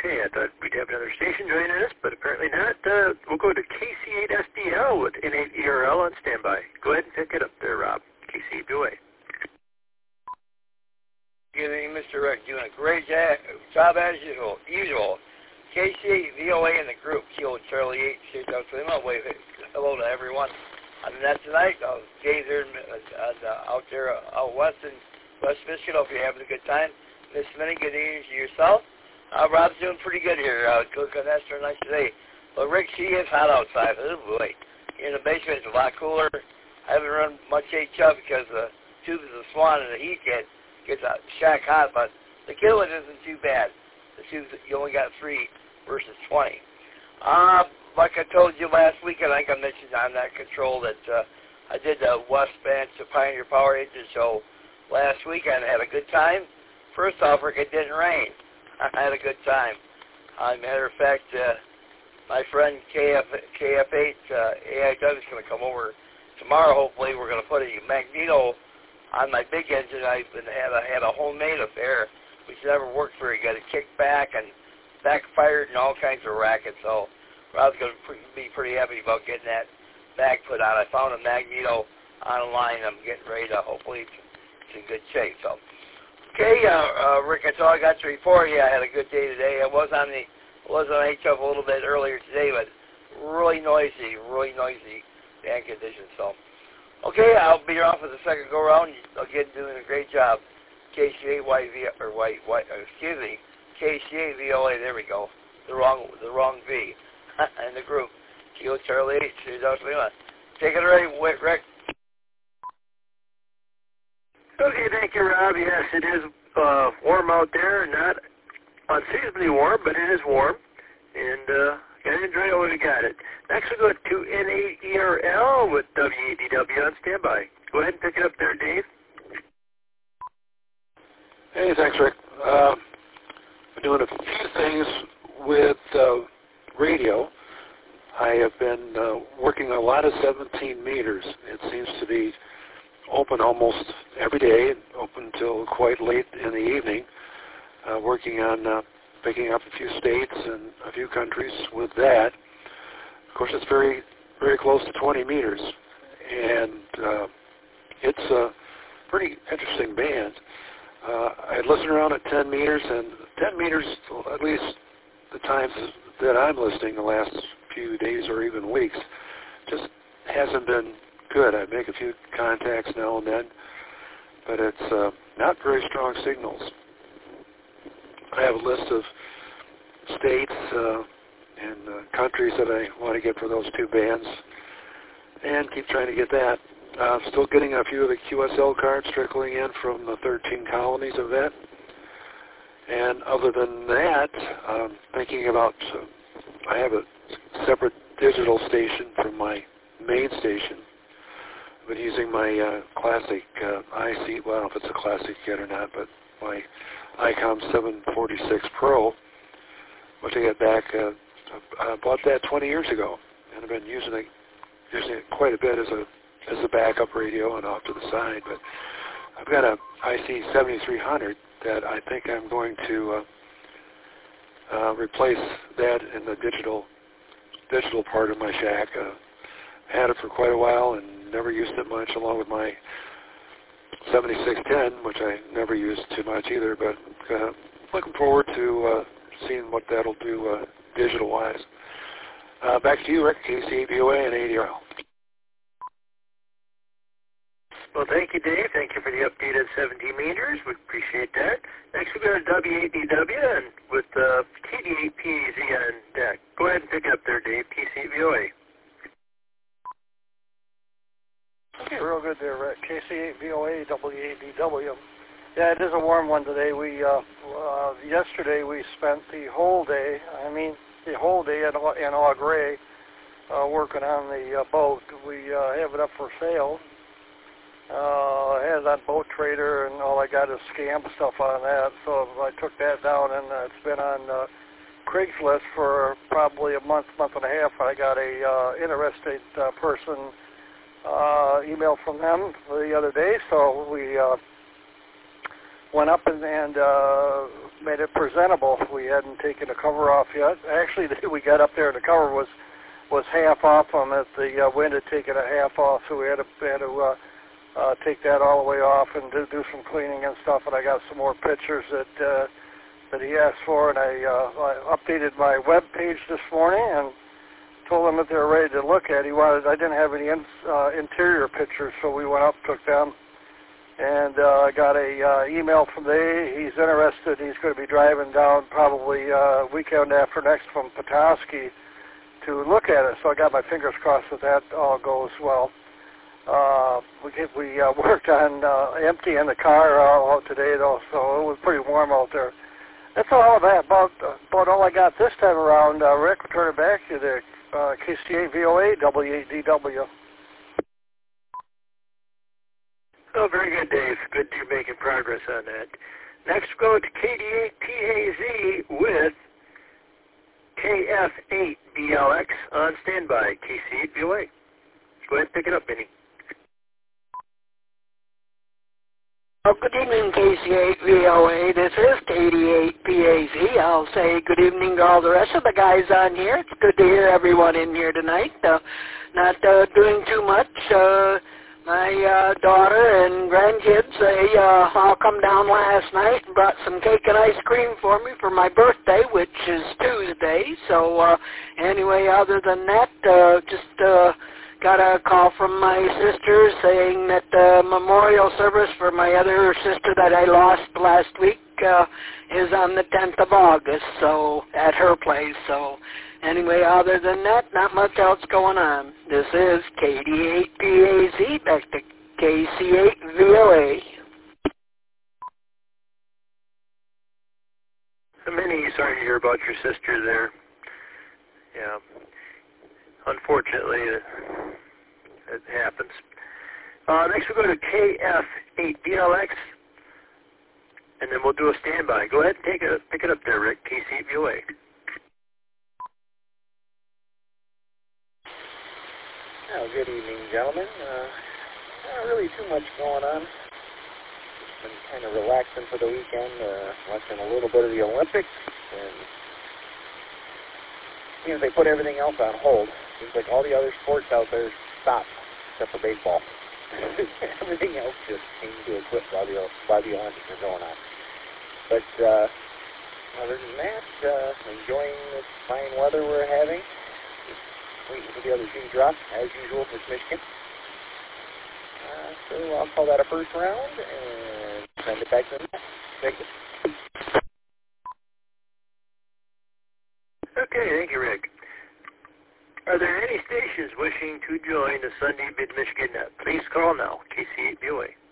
Okay, I thought we'd have another station joining us, but apparently not. We'll go to KC8SDL with N8ERL on standby. Go ahead and pick it up there, Rob. KC8VOA. Good evening, Mr. Rick. Doing a great job as usual. KC8VOA in the group, Kilo Charlie 8, State Lima. Wave hello to everyone on the net tonight. Gazer out there out west in West Michigan. Hope you're having a good time. Miss Minnie, good evening to yourself. Rob's doing pretty good here. Cooking extra nice today. But Rick, she is hot outside. Oh boy. In the basement, it's a lot cooler. I haven't run much HF because the tubes of the Swan and the heat gets a shack hot, but the kilowatt isn't too bad. The tubes, you only got 3 versus 20. Like I told you last week, and I think I mentioned on that control that I did the West Bench to Pioneer Power Agent show last week, and I had a good time. First off, Rick, it didn't rain. I had a good time. Matter of fact, my friend KF8 AIW is going to come over tomorrow. Hopefully, we're going to put a magneto on my big engine. I had a homemade affair, which never worked very good. It kicked back and backfired and all kinds of rackets. So Rob's going to be pretty happy about getting that back put on. I found a magneto online. I'm getting ready to hopefully it's in good shape. So, okay, Rick, that's all I got to report. Yeah, I had a good day today. I was on HF a little bit earlier today, but really noisy bad conditions. So, okay, I'll be off with the second go round. Again, doing a great job. KC8VOA. There we go. The wrong V. And the group. Kilo Charlie 8. Take it away, Rick. Okay, thank you, Rob. Yes, it is warm out there. Not unseasonably warm, but it is warm. And gotta enjoy it when we got it. Next we go to N8ERL with WADW on standby. Go ahead and pick it up there, Dave. Hey, thanks, Rick. I'm doing a few things with radio. I have been working a lot of 17 meters. It seems to be open almost every day, open until quite late in the evening, working on picking up a few states and a few countries with that. Of course, it's very, very close to 20 meters, and it's a pretty interesting band. I listen around at 10 meters, and 10 meters, at least the times that I'm listening the last few days or even weeks, just hasn't been good. I make a few contacts now and then, but it's not very strong signals. I have a list of states and countries that I want to get for those two bands, and keep trying to get that. Still getting a few of the QSL cards trickling in from the 13 colonies of that. And other than that, thinking about, I have a separate digital station from my main station. I've been using my classic IC, well, I don't know if it's a classic yet or not, but my ICOM 746 Pro, which I got back, I bought that 20 years ago, and I've been using it quite a bit as a backup radio and off to the side. But I've got a IC 7300 that I think I'm going to replace that in the digital part of my shack. Had it for quite a while and never used it much, along with my 7610, which I never used too much either, but looking forward to seeing what that'll do digital-wise. Back to you, Rick, KC8VOA and ADRL. Well, thank you, Dave. Thank you for the update at 17 meters. We appreciate that. Next, we go to WADW and with KD8PAZ on deck. Go ahead and pick it up there, Dave. KC8VOA. Okay, real good there, Rick. KC8VOA, WADW. Yeah, it is a warm one today. We yesterday we spent the whole day in Au Gres working on the boat. We have it up for sale. It has on Boat Trader, and all I got is scam stuff on that. So I took that down, and it's been on Craigslist for probably a month and a half. I got a interested person email from them the other day, so we went up and made it presentable. We hadn't taken the cover off yet. Actually, we got up there and the cover was half off on it. The wind had taken a half off, so we had to take that all the way off and do some cleaning and stuff. And I got some more pictures that he asked for, and I updated my web page this morning and told them that they were ready to look at. I didn't have any interior pictures, so we went up, took them, and I got a email from he's interested. He's going to be driving down probably weekend after next from Petoskey to look at it. So I got my fingers crossed that all goes well. We worked on emptying the car out today, though, so it was pretty warm out there. That's all about all I got this time around. Rick, we'll turn it back to the KC8 VOA W8DW. Oh, very good, Dave. Good you're making progress on that. Next, we'll go to KD8PAZ with KF8BLX on standby. KC8 VOA. Go ahead and pick it up, Benny. Oh, good evening, KC8 VOA. This is KD8PAZ. I'll say good evening to all the rest of the guys on here. It's good to hear everyone in here tonight. Not doing too much. My daughter and grandkids, they all come down last night and brought some cake and ice cream for me for my birthday, which is Tuesday. So anyway, other than that, just got a call from my sister saying that the memorial service for my other sister that I lost last week is on the 10th of August, so at her place. So anyway, other than that, not much else going on. This is KD8PAZ, back to KC8 VOA. Minnie, sorry to hear about your sister there. Yeah. Unfortunately, it happens. Next we'll go to KF8BLX, and then we'll do a standby. Go ahead and pick it up there, Rick, KC8 VOA. Well, good evening, gentlemen. Not really too much going on. Just been kind of relaxing for the weekend, watching a little bit of the Olympics, and seems they put everything else on hold. Seems like all the other sports out there stopped, except for baseball. Everything else just came to a quit while the Olympics are going on. But other than that, enjoying this fine weather we're having. Just waiting for the other shoe to drop, as usual, for Michigan. So I'll call that a first round and send it back to the net. Thank you. Okay, thank you, Rick. Are there any stations wishing to join the Sunday Mid-Michigan Net? Please call now, KC8 VOA.